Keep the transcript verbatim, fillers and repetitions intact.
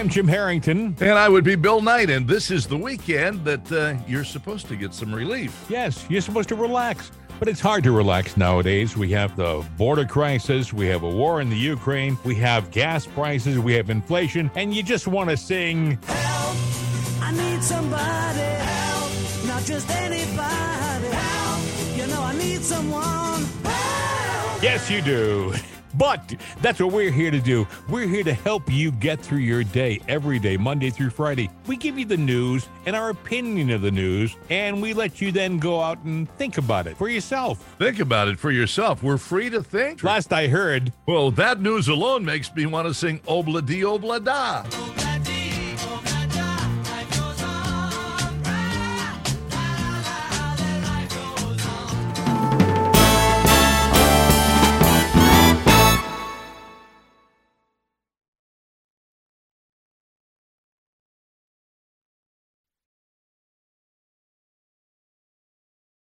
I'm Jim Harrington. And I would be Bill Knight, and this is the weekend that uh, you're supposed to get some relief. Yes, you're supposed to relax, but it's hard to relax nowadays. We have the border crisis, we have a war in the Ukraine, we have gas prices, we have inflation, and you just want to sing, help, I need somebody, help, not just anybody, help, you know I need someone, help. Yes, you do. But that's what we're here to do. We're here to help you get through your day every day, Monday through Friday. We give you the news and our opinion of the news, and we let you then go out and think about it for yourself. Think about it for yourself. We're free to think. Last I heard, Well, that news alone makes me want to sing Obla Di Obla Da.